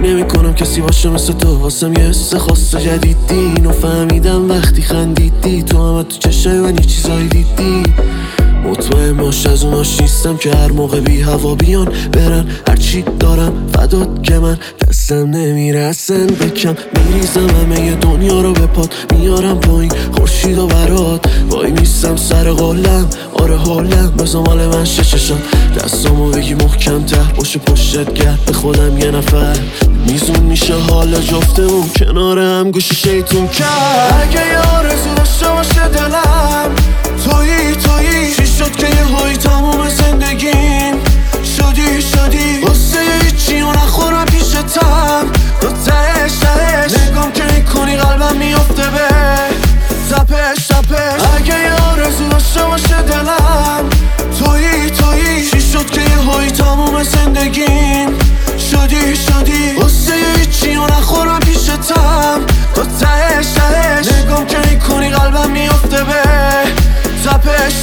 نمی کنم کسی باشه مثل تو، واسم یه حس خاص جدیدی. اینو فهمیدم وقتی خندیدی، تو همه تو چشای من یه چیزایی دیدی. مطمئن باش از اوناش نیستم که هر موقع بی هوا بیان برن. هرچی دارم فدات که من دستم نمیرسن بکم. میریزم همه دنیا رو به پات، میارم پایین خورشید و برات. وای میستم سر قولم، آره حولم بزا مال من چشات. دستامو بگی محکم تر باشه پشتت گرد، به خودم یه نفر میزون میشه حال جفتمون کنار هم گوشی شیطون کرد. اگه یه آرزو داشته باشه دلم تویی چی شد که یه هایی تموم زندگیم شدی واسه هیچی و نخورم پیشتم تو تهش نگام که میکنی قلبم میافته به تپش. اگه یه آرزو داشته باشه دلم تویی چی شد که یه هایی تموم زندگیم شدی واسه هیچی و نخورم پیشتم تو تهش نگام که میکنی قلبم میافته به تپش.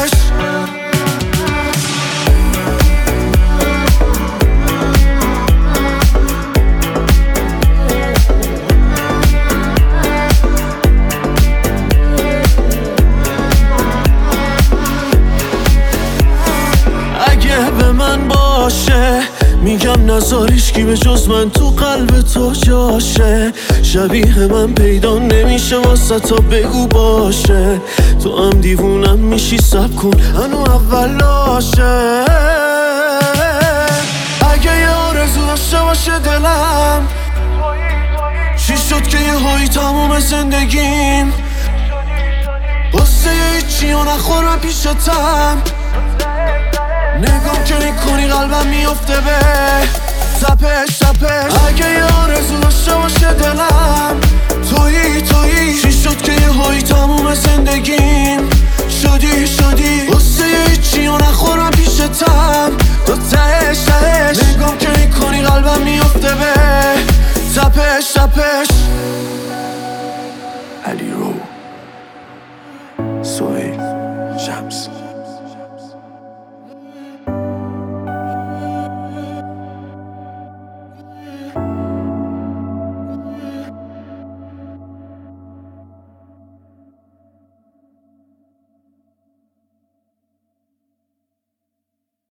اگه به من باشه میگم نذاریش کی به جز من تو قلب تو جاشه. شبیه من پیدا نمیشه واسه تا بگو باشه. تو هم دیوونم میشی سب کن هنو اولاشه. اگه یه آرزو داشته باشه دلم چی شد که یه هایی تموم زندگیم واسه هیچی و نخورم پیشتم نگام که میکنی قلبم میافته به تپش. اگه یه آرزو داشته باشه دلم تویی چی شد که یه هایی تموم زندگیم شدی واسه هیچی و نخورم پیشتم تو تهش نگام که میکنی قلبم میافته به تپش. علی رو سوهیل شمس